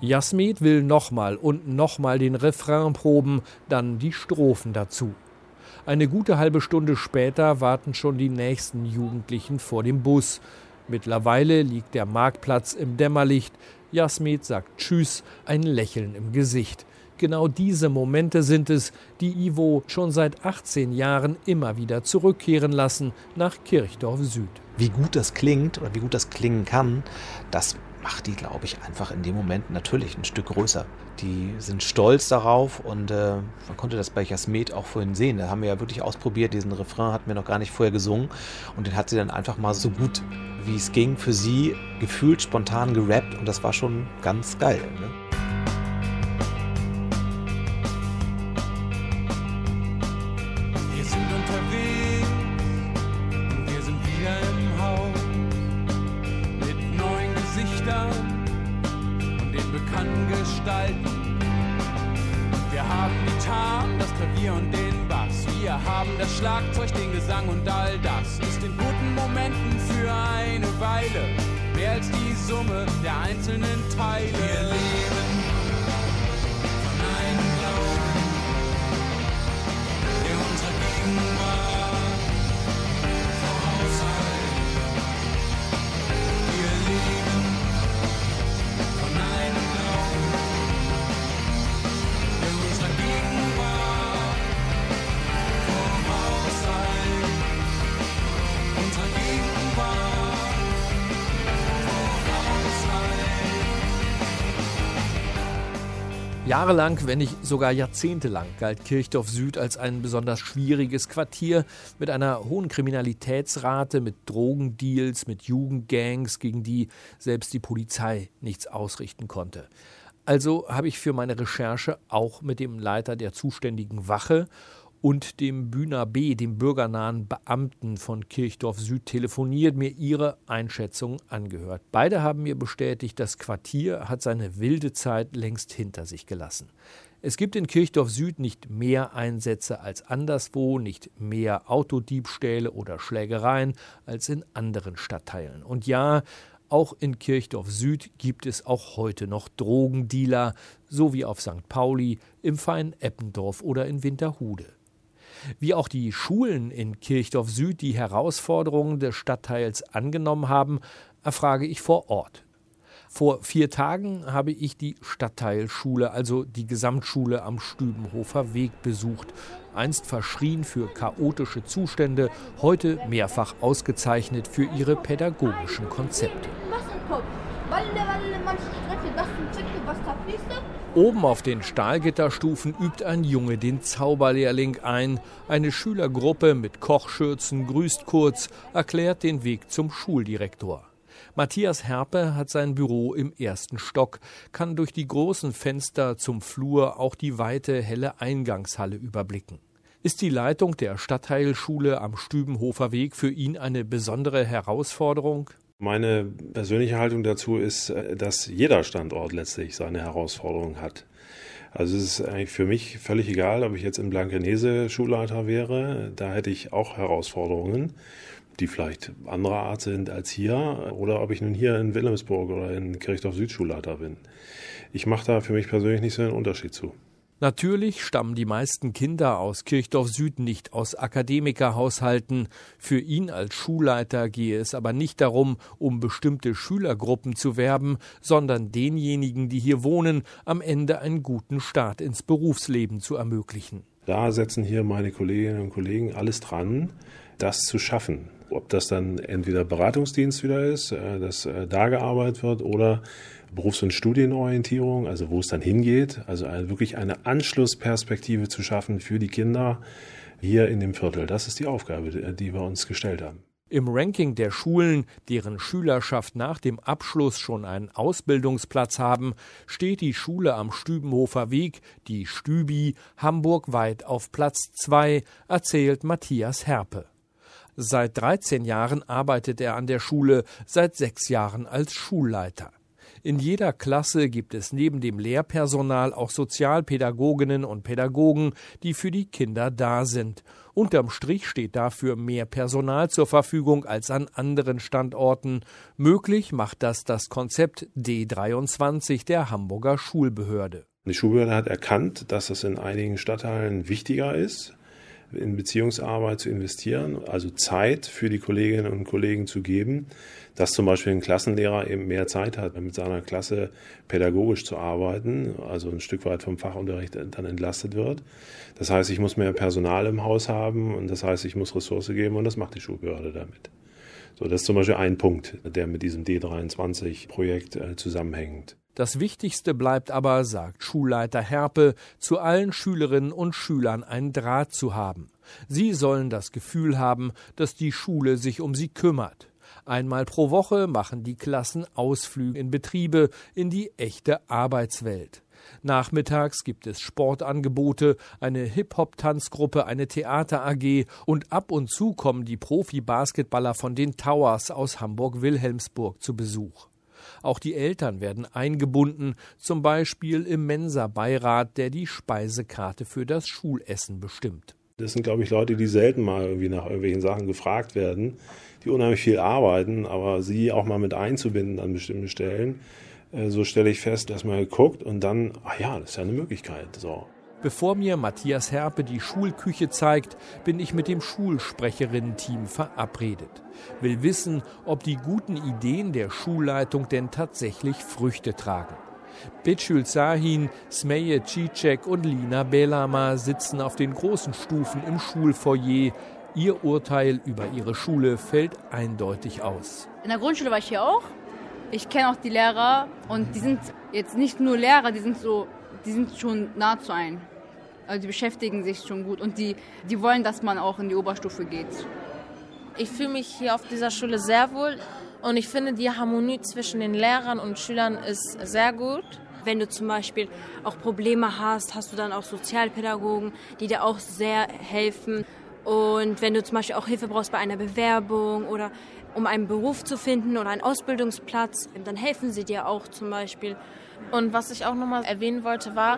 Jasmet will nochmal und nochmal den Refrain proben, dann die Strophen dazu. Eine gute halbe Stunde später warten schon die nächsten Jugendlichen vor dem Bus. Mittlerweile liegt der Marktplatz im Dämmerlicht. Jasmet sagt Tschüss, ein Lächeln im Gesicht. Genau diese Momente sind es, die Ivo schon seit achtzehn Jahren immer wieder zurückkehren lassen nach Kirchdorf Süd. Wie gut das klingt oder wie gut das klingen kann, das macht die, glaube ich, einfach in dem Moment natürlich ein Stück größer. Die sind stolz darauf und äh, man konnte das bei Jasmet auch vorhin sehen. Da haben wir ja wirklich ausprobiert, diesen Refrain hatten wir noch gar nicht vorher gesungen und den hat sie dann einfach mal so gut, wie es ging, für sie gefühlt spontan gerappt und das war schon ganz geil, ne? Wir sind unterwegs, wir sind wieder im Haus, mit neuen Gesichtern und den bekannten Gestalten. Wir haben die Gitarren, das Klavier und den Bass. Wir haben das Schlagzeug, den Gesang und all das ist in guten Momenten für eine Weile mehr als die Summe der einzelnen Teile. Wir leben von einem Glauben, der unsere Gegenwart vorausheilt. Wir leben von einem Glauben, der unsere Gegenwart vorausheilt. Unsere Gegenwart vorausheilt. Jahrelang, wenn nicht sogar jahrzehntelang, galt Kirchdorf Süd als ein besonders schwieriges Quartier mit einer hohen Kriminalitätsrate, mit Drogendeals, mit Jugendgangs, gegen die selbst die Polizei nichts ausrichten konnte. Also habe ich für meine Recherche auch mit dem Leiter der zuständigen Wache und dem Bühner B., dem bürgernahen Beamten von Kirchdorf Süd, telefoniert, mir ihre Einschätzung angehört. Beide haben mir bestätigt, das Quartier hat seine wilde Zeit längst hinter sich gelassen. Es gibt in Kirchdorf Süd nicht mehr Einsätze als anderswo, nicht mehr Autodiebstähle oder Schlägereien als in anderen Stadtteilen. Und ja, auch in Kirchdorf Süd gibt es auch heute noch Drogendealer, so wie auf Sankt Pauli, im feinen Eppendorf oder in Winterhude. Wie auch die Schulen in Kirchdorf Süd die Herausforderungen des Stadtteils angenommen haben, erfrage ich vor Ort. Vor vier Tagen habe ich die Stadtteilschule, also die Gesamtschule am Stübenhofer Weg, besucht. Einst verschrien für chaotische Zustände, heute mehrfach ausgezeichnet für ihre pädagogischen Konzepte. Oben auf den Stahlgitterstufen übt ein Junge den Zauberlehrling ein. Eine Schülergruppe mit Kochschürzen grüßt kurz, erklärt den Weg zum Schuldirektor. Matthias Herpe hat sein Büro im ersten Stock, kann durch die großen Fenster zum Flur auch die weite, helle Eingangshalle überblicken. Ist die Leitung der Stadtteilschule am Stübenhofer Weg für ihn eine besondere Herausforderung? Meine persönliche Haltung dazu ist, dass jeder Standort letztlich seine Herausforderung hat. Also es ist eigentlich für mich völlig egal, ob ich jetzt in Blankenese Schulleiter wäre. Da hätte ich auch Herausforderungen, die vielleicht anderer Art sind als hier. Oder ob ich nun hier in Wilhelmsburg oder in Kirchdorf Süd Schulleiter bin. Ich mache da für mich persönlich nicht so einen Unterschied zu. Natürlich stammen die meisten Kinder aus Kirchdorf Süd nicht aus Akademikerhaushalten. Für ihn als Schulleiter gehe es aber nicht darum, um bestimmte Schülergruppen zu werben, sondern denjenigen, die hier wohnen, am Ende einen guten Start ins Berufsleben zu ermöglichen. Da setzen hier meine Kolleginnen und Kollegen alles dran, das zu schaffen. Ob das dann entweder Beratungsdienst wieder ist, dass da gearbeitet wird, oder Berufs- und Studienorientierung, also wo es dann hingeht, also wirklich eine Anschlussperspektive zu schaffen für die Kinder hier in dem Viertel. Das ist die Aufgabe, die wir uns gestellt haben. Im Ranking der Schulen, deren Schülerschaft nach dem Abschluss schon einen Ausbildungsplatz haben, steht die Schule am Stübenhofer Weg, die Stübi, hamburgweit auf Platz zwei, erzählt Matthias Herpe. Seit dreizehn Jahren arbeitet er an der Schule, seit sechs Jahren als Schulleiter. In jeder Klasse gibt es neben dem Lehrpersonal auch Sozialpädagoginnen und Pädagogen, die für die Kinder da sind. Unterm Strich steht dafür mehr Personal zur Verfügung als an anderen Standorten. Möglich macht das das Konzept D dreiundzwanzig der Hamburger Schulbehörde. Die Schulbehörde hat erkannt, dass es in einigen Stadtteilen wichtiger ist, in Beziehungsarbeit zu investieren, also Zeit für die Kolleginnen und Kollegen zu geben, dass zum Beispiel ein Klassenlehrer eben mehr Zeit hat, mit seiner Klasse pädagogisch zu arbeiten, also ein Stück weit vom Fachunterricht dann entlastet wird. Das heißt, ich muss mehr Personal im Haus haben und das heißt, ich muss Ressource geben und das macht die Schulbehörde damit. So, das ist zum Beispiel ein Punkt, der mit diesem D dreiundzwanzig-Projekt äh, zusammenhängt. Das Wichtigste bleibt aber, sagt Schulleiter Herpe, zu allen Schülerinnen und Schülern einen Draht zu haben. Sie sollen das Gefühl haben, dass die Schule sich um sie kümmert. Einmal pro Woche machen die Klassen Ausflüge in Betriebe, in die echte Arbeitswelt. Nachmittags gibt es Sportangebote, eine Hip-Hop-Tanzgruppe, eine Theater-A G und ab und zu kommen die Profi-Basketballer von den Towers aus Hamburg-Wilhelmsburg zu Besuch. Auch die Eltern werden eingebunden, zum Beispiel im Mensa-Beirat, der die Speisekarte für das Schulessen bestimmt. Das sind, glaube ich, Leute, die selten mal irgendwie nach irgendwelchen Sachen gefragt werden, die unheimlich viel arbeiten, aber sie auch mal mit einzubinden an bestimmten Stellen. So stelle ich fest, dass man guckt und dann, ach ja, das ist ja eine Möglichkeit. So. Bevor mir Matthias Herpe die Schulküche zeigt, bin ich mit dem Schulsprecherinnen-Team verabredet. Will wissen, ob die guten Ideen der Schulleitung denn tatsächlich Früchte tragen. Betschül Sahin, Smeje Cicek und Lina Belama sitzen auf den großen Stufen im Schulfoyer. Ihr Urteil über ihre Schule fällt eindeutig aus. In der Grundschule war ich hier auch. Ich kenne auch die Lehrer und die sind jetzt nicht nur Lehrer, die sind so, die sind schon nah zu einem. Also die beschäftigen sich schon gut und die, die wollen, dass man auch in die Oberstufe geht. Ich fühle mich hier auf dieser Schule sehr wohl und ich finde, die Harmonie zwischen den Lehrern und Schülern ist sehr gut. Wenn du zum Beispiel auch Probleme hast, hast du dann auch Sozialpädagogen, die dir auch sehr helfen. Und wenn du zum Beispiel auch Hilfe brauchst bei einer Bewerbung oder um einen Beruf zu finden oder einen Ausbildungsplatz, dann helfen sie dir auch zum Beispiel. Und was ich auch nochmal erwähnen wollte, war,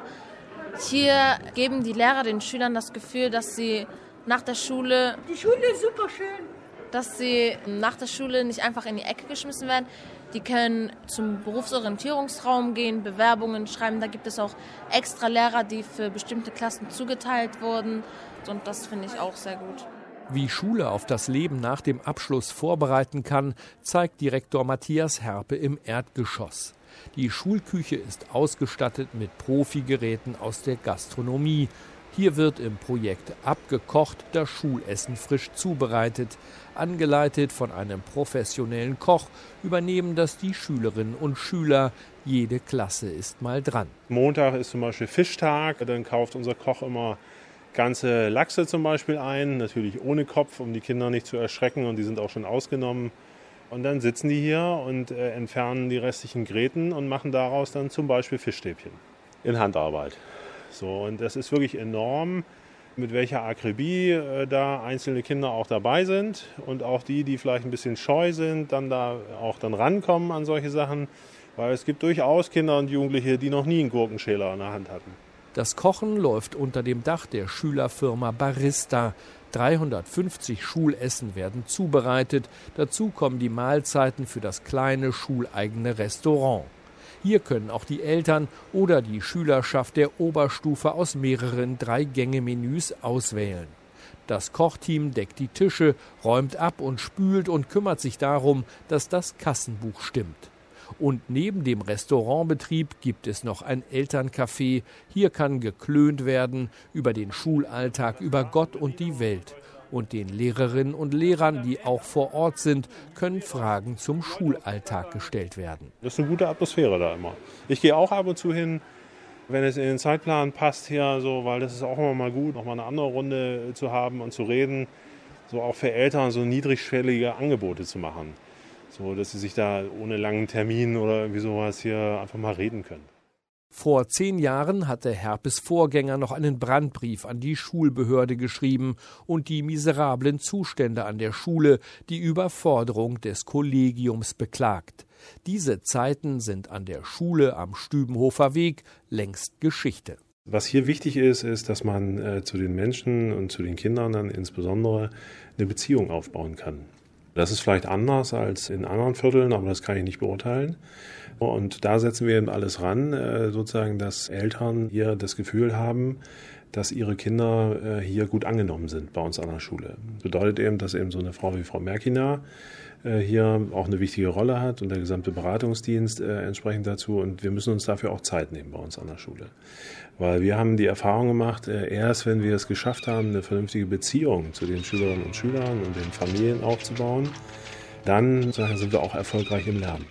hier geben die Lehrer den Schülern das Gefühl, dass sie nach der Schule... Die Schule ist super schön. Dass sie nach der Schule nicht einfach in die Ecke geschmissen werden. Die können zum Berufsorientierungsraum gehen, Bewerbungen schreiben. Da gibt es auch extra Lehrer, die für bestimmte Klassen zugeteilt wurden. Und das finde ich auch sehr gut. Wie Schule auf das Leben nach dem Abschluss vorbereiten kann, zeigt Direktor Matthias Herpe im Erdgeschoss. Die Schulküche ist ausgestattet mit Profigeräten aus der Gastronomie. Hier wird im Projekt abgekocht, das Schulessen frisch zubereitet. Angeleitet von einem professionellen Koch übernehmen das die Schülerinnen und Schüler. Jede Klasse ist mal dran. Montag ist zum Beispiel Fischtag, dann kauft unser Koch immer ganze Lachse zum Beispiel ein, natürlich ohne Kopf, um die Kinder nicht zu erschrecken und die sind auch schon ausgenommen. Und dann sitzen die hier und äh, entfernen die restlichen Gräten und machen daraus dann zum Beispiel Fischstäbchen in Handarbeit. So, und das ist wirklich enorm, mit welcher Akribie äh, da einzelne Kinder auch dabei sind und auch die, die vielleicht ein bisschen scheu sind, dann da auch dann rankommen an solche Sachen, weil es gibt durchaus Kinder und Jugendliche, die noch nie einen Gurkenschäler in der Hand hatten. Das Kochen läuft unter dem Dach der Schülerfirma Barista. dreihundertfünfzig Schulessen werden zubereitet. Dazu kommen die Mahlzeiten für das kleine schuleigene Restaurant. Hier können auch die Eltern oder die Schülerschaft der Oberstufe aus mehreren Drei-Gänge-Menüs auswählen. Das Kochteam deckt die Tische, räumt ab und spült und kümmert sich darum, dass das Kassenbuch stimmt. Und neben dem Restaurantbetrieb gibt es noch ein Elterncafé. Hier kann geklönt werden über den Schulalltag, über Gott und die Welt. Und den Lehrerinnen und Lehrern, die auch vor Ort sind, können Fragen zum Schulalltag gestellt werden. Das ist eine gute Atmosphäre da immer. Ich gehe auch ab und zu hin, wenn es in den Zeitplan passt hier, so, weil das ist auch immer mal gut, noch mal eine andere Runde zu haben und zu reden. So auch für Eltern so niedrigschwellige Angebote zu machen. So, dass sie sich da ohne langen Termin oder irgendwie sowas hier einfach mal reden können. Vor zehn Jahren hatte Herpes Vorgänger noch einen Brandbrief an die Schulbehörde geschrieben und die miserablen Zustände an der Schule, die Überforderung des Kollegiums beklagt. Diese Zeiten sind an der Schule am Stübenhofer Weg längst Geschichte. Was hier wichtig ist, ist, dass man äh, zu den Menschen und zu den Kindern dann insbesondere eine Beziehung aufbauen kann. Das ist vielleicht anders als in anderen Vierteln, aber das kann ich nicht beurteilen. Und da setzen wir eben alles ran, äh, sozusagen, dass Eltern hier das Gefühl haben, dass ihre Kinder äh, hier gut angenommen sind bei uns an der Schule. Das bedeutet eben, dass eben so eine Frau wie Frau Merkina äh, hier auch eine wichtige Rolle hat und der gesamte Beratungsdienst äh, entsprechend dazu. Und wir müssen uns dafür auch Zeit nehmen bei uns an der Schule. Weil wir haben die Erfahrung gemacht, äh, erst wenn wir es geschafft haben, eine vernünftige Beziehung zu den Schülerinnen und Schülern und den Familien aufzubauen, dann sozusagen sind wir auch erfolgreich im Lernen.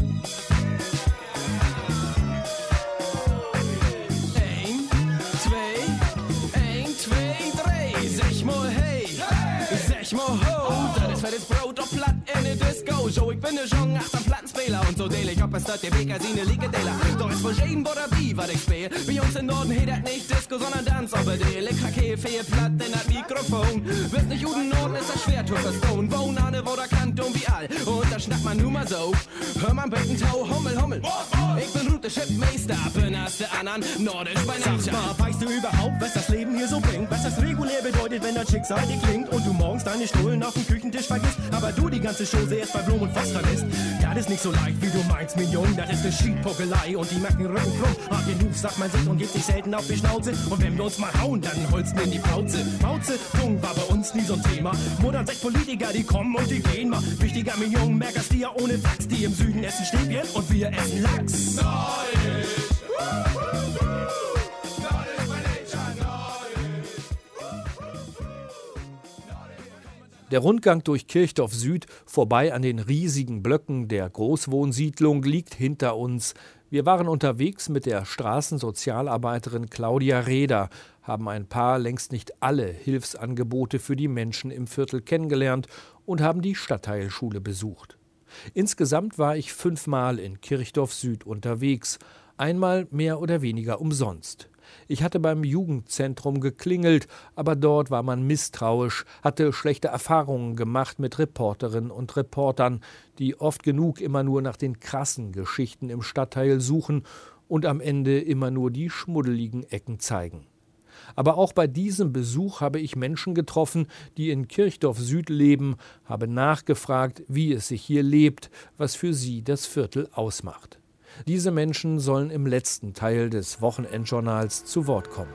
Zo, ik ben de jong achter een plattenspeler und so deel ich op es dat der Weg als eine Ligedeler. Doch es wohl jeden oder wie, was ich spiel. Bei uns in Norden heet das nicht Disco, sondern Dance, aber der Kacke fehlt platt in das Mikrofon. Bist nicht guten Norden, ist das schwer zu verstehen. Wohn an der Woderkant, dumm wie all. Und da schnackt man nur mal so. Hör man Becken Tau, Hummel, Hummel. Ich bin Route Shipmeister, bin als der anderen Nordisch bei Ninja. Sag mal, weißt du überhaupt, was das Leben hier so bringt? Was das regulär bedeutet, wenn das Schicksal dir klingt und du morgens deine Stullen auf dem Küchentisch vergisst, aber du die ganze Chose erst bei Blum und Fass verlässt. Das ist nicht so leicht, wie du meinst, Mignon. Das ist eine Schiedpuckelei und die machen Rücken krumm. Hart genug, sagt man sich und gibt sich selten auf die Schnauze. Und wenn wir uns mal hauen, dann holst du in die Pauze. Pauze, Jung war bei uns nie so ein Thema. Modern sechs Politiker, die kommen und die gehen mal. Wichtiger Mignon, merkst du ja ohne Fax. Die im Süden essen Stäbchen und wir essen Lachs. Der Rundgang durch Kirchdorf Süd, vorbei an den riesigen Blöcken der Großwohnsiedlung, liegt hinter uns. Wir waren unterwegs mit der Straßensozialarbeiterin Claudia Reder, haben ein paar, längst nicht alle Hilfsangebote für die Menschen im Viertel kennengelernt und haben die Stadtteilschule besucht. Insgesamt war ich fünfmal in Kirchdorf Süd unterwegs, einmal mehr oder weniger umsonst. Ich hatte beim Jugendzentrum geklingelt, aber dort war man misstrauisch, hatte schlechte Erfahrungen gemacht mit Reporterinnen und Reportern, die oft genug immer nur nach den krassen Geschichten im Stadtteil suchen und am Ende immer nur die schmuddeligen Ecken zeigen. Aber auch bei diesem Besuch habe ich Menschen getroffen, die in Kirchdorf Süd leben, habe nachgefragt, wie es sich hier lebt, was für sie das Viertel ausmacht. Diese Menschen sollen im letzten Teil des Wochenendjournals zu Wort kommen.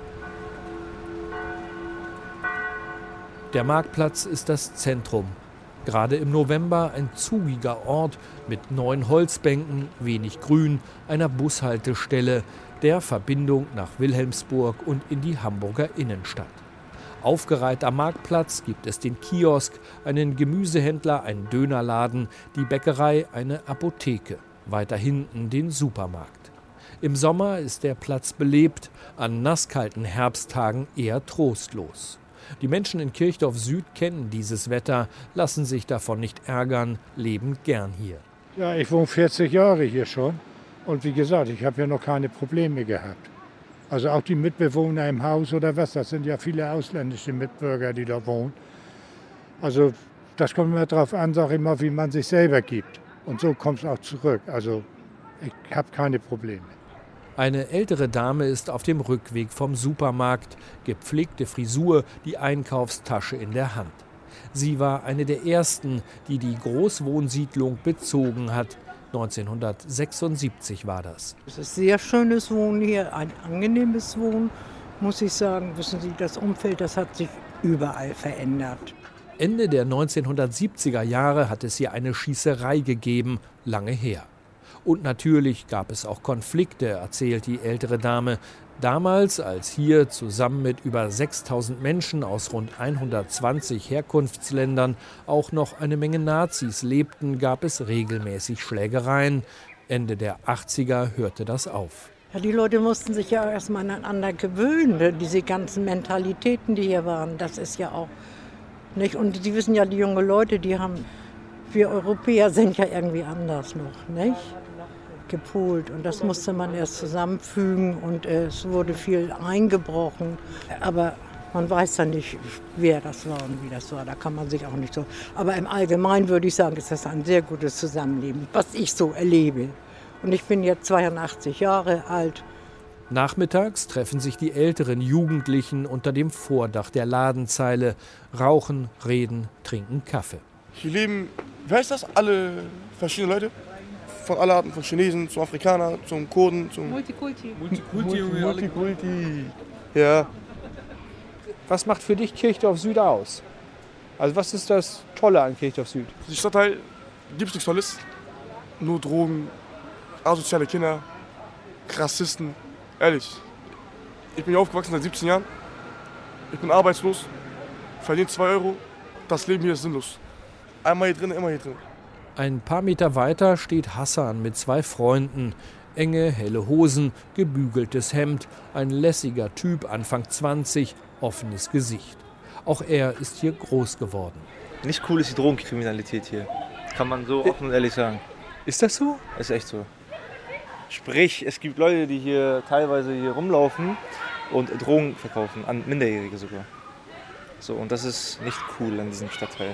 Der Marktplatz ist das Zentrum. Gerade im November ein zugiger Ort mit neun Holzbänken, wenig Grün, einer Bushaltestelle, der Verbindung nach Wilhelmsburg und in die Hamburger Innenstadt. Aufgereiht am Marktplatz gibt es den Kiosk, einen Gemüsehändler, einen Dönerladen, die Bäckerei, eine Apotheke. Weiter hinten den Supermarkt. Im Sommer ist der Platz belebt, an nasskalten Herbsttagen eher trostlos. Die Menschen in Kirchdorf Süd kennen dieses Wetter, lassen sich davon nicht ärgern, leben gern hier. Ja, ich wohne vierzig Jahre hier schon und wie gesagt, ich habe hier noch keine Probleme gehabt. Also auch die Mitbewohner im Haus oder was, das sind ja viele ausländische Mitbürger, die da wohnen. Also das kommt immer darauf an, sag ich mal, wie man sich selber gibt. Und so kommt es auch zurück. Also ich habe keine Probleme. Eine ältere Dame ist auf dem Rückweg vom Supermarkt, gepflegte Frisur, die Einkaufstasche in der Hand. Sie war eine der ersten, die die Großwohnsiedlung bezogen hat. neunzehnhundertsechsundsiebzig war das. Es ist sehr schönes Wohnen hier, ein angenehmes Wohnen, muss ich sagen. Wissen Sie, das Umfeld, das hat sich überall verändert. Ende der neunzehnhundertsiebziger Jahre hat es hier eine Schießerei gegeben, lange her. Und natürlich gab es auch Konflikte, erzählt die ältere Dame. Damals, als hier zusammen mit über sechstausend Menschen aus rund hundertzwanzig Herkunftsländern auch noch eine Menge Nazis lebten, gab es regelmäßig Schlägereien. Ende der achtziger hörte das auf. Ja, die Leute mussten sich ja erstmal aneinander gewöhnen, diese ganzen Mentalitäten, die hier waren. Das ist ja auch nicht. Und Sie wissen ja, die jungen Leute, die haben, wir Europäer sind ja irgendwie anders noch, nicht? gepolt und das musste man erst zusammenfügen und äh, es wurde viel eingebrochen. Aber man weiß dann nicht, wer das war und wie das war. Da kann man sich auch nicht so. Aber im Allgemeinen würde ich sagen, ist das ein sehr gutes Zusammenleben, was ich so erlebe. Und ich bin jetzt zweiundachtzig Jahre alt. Nachmittags treffen sich die älteren Jugendlichen unter dem Vordach der Ladenzeile, rauchen, reden, trinken Kaffee. Hier leben, wer ist das? Alle verschiedene Leute. Von aller Arten, von Chinesen zum Afrikaner, zum Kurden, zum... Multikulti. Multikulti, Multikulti. Ja. Was macht für dich Kirchdorf Süd aus? Also was ist das Tolle an Kirchdorf Süd? Die Stadtteil gibt es nichts Tolles. Nur Drogen, asoziale Kinder, Rassisten. Ehrlich, ich bin hier aufgewachsen seit siebzehn Jahren. Ich bin arbeitslos, verdiene zwei Euro. Das Leben hier ist sinnlos. Einmal hier drin, immer hier drin. Ein paar Meter weiter steht Hassan mit zwei Freunden. Enge, helle Hosen, gebügeltes Hemd, ein lässiger Typ, Anfang zwanzig, offenes Gesicht. Auch er ist hier groß geworden. Nicht cool ist die Drogenkriminalität hier. Kann man so offen und ehrlich sagen. Ist das so? Ist echt so. Sprich, es gibt Leute, die hier teilweise hier rumlaufen und Drogen verkaufen, an Minderjährige sogar. So, und das ist nicht cool an diesem Stadtteil.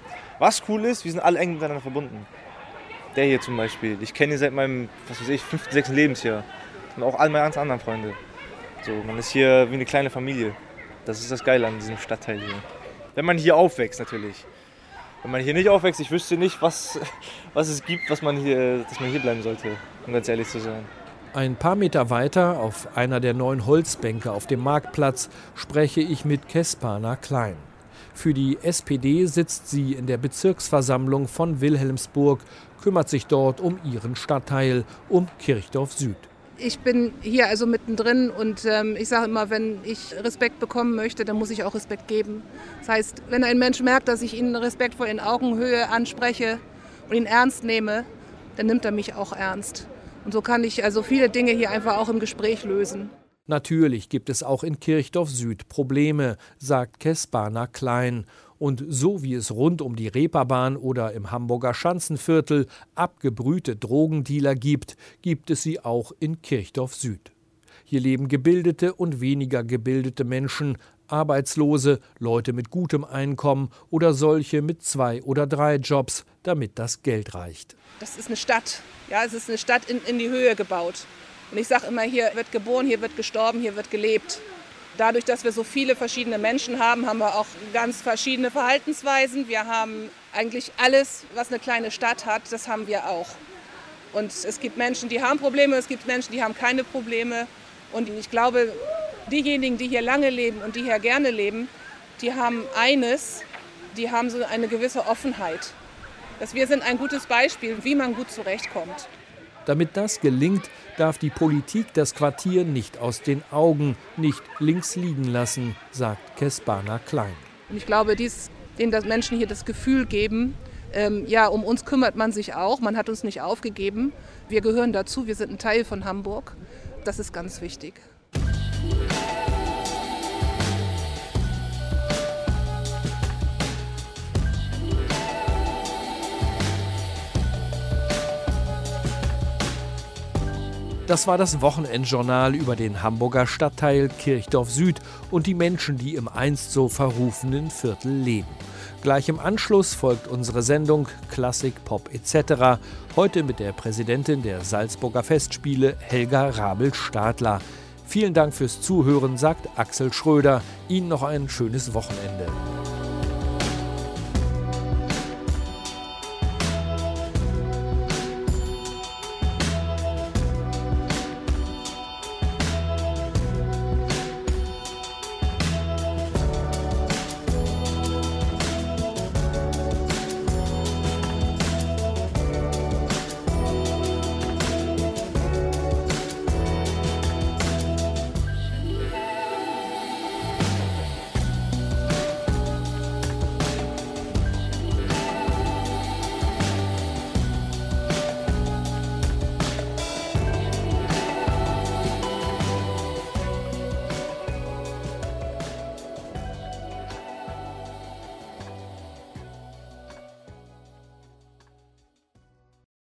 Was cool ist, wir sind alle eng miteinander verbunden. Der hier zum Beispiel, ich kenne ihn seit meinem, was weiß ich, fünften, sechsten Lebensjahr. Und auch all meine ganz anderen Freunde. So, man ist hier wie eine kleine Familie. Das ist das Geile an diesem Stadtteil hier. Wenn man hier aufwächst natürlich. Wenn man hier nicht aufwächst, ich wüsste nicht, was, was es gibt, was man hier, dass man hier bleiben sollte, um ganz ehrlich zu sein. Ein paar Meter weiter, auf einer der neuen Holzbänke auf dem Marktplatz, spreche ich mit Kespana Klein. Für die S P D sitzt sie in der Bezirksversammlung von Wilhelmsburg, kümmert sich dort um ihren Stadtteil, um Kirchdorf Süd. Ich bin hier also mittendrin und ähm, ich sage immer, wenn ich Respekt bekommen möchte, dann muss ich auch Respekt geben. Das heißt, wenn ein Mensch merkt, dass ich ihn respektvoll in Augenhöhe anspreche und ihn ernst nehme, dann nimmt er mich auch ernst. Und so kann ich also viele Dinge hier einfach auch im Gespräch lösen. Natürlich gibt es auch in Kirchdorf Süd Probleme, sagt Kespana Klein. Und so wie es rund um die Reeperbahn oder im Hamburger Schanzenviertel abgebrühte Drogendealer gibt, gibt es sie auch in Kirchdorf Süd. Hier leben gebildete und weniger gebildete Menschen, Arbeitslose, Leute mit gutem Einkommen oder solche mit zwei oder drei Jobs, damit das Geld reicht. Das ist eine Stadt. Ja, es ist eine Stadt in, in die Höhe gebaut. Und ich sage immer, hier wird geboren, hier wird gestorben, hier wird gelebt. Dadurch, dass wir so viele verschiedene Menschen haben, haben wir auch ganz verschiedene Verhaltensweisen. Wir haben eigentlich alles, was eine kleine Stadt hat, das haben wir auch. Und es gibt Menschen, die haben Probleme, es gibt Menschen, die haben keine Probleme. Und ich glaube, diejenigen, die hier lange leben und die hier gerne leben, die haben eines, die haben so eine gewisse Offenheit. Dass wir sind ein gutes Beispiel, wie man gut zurechtkommt. Damit das gelingt, darf die Politik das Quartier nicht aus den Augen, nicht links liegen lassen, sagt Kespana Klein. Und ich glaube, dies, denen das Menschen hier das Gefühl geben, ähm, ja, um uns kümmert man sich auch, man hat uns nicht aufgegeben. Wir gehören dazu, wir sind ein Teil von Hamburg. Das ist ganz wichtig. Das war das Wochenendjournal über den Hamburger Stadtteil Kirchdorf Süd und die Menschen, die im einst so verrufenen Viertel leben. Gleich im Anschluss folgt unsere Sendung Klassik, Pop et cetera. Heute mit der Präsidentin der Salzburger Festspiele, Helga Rabel-Stadler. Vielen Dank fürs Zuhören, sagt Axel Schröder. Ihnen noch ein schönes Wochenende.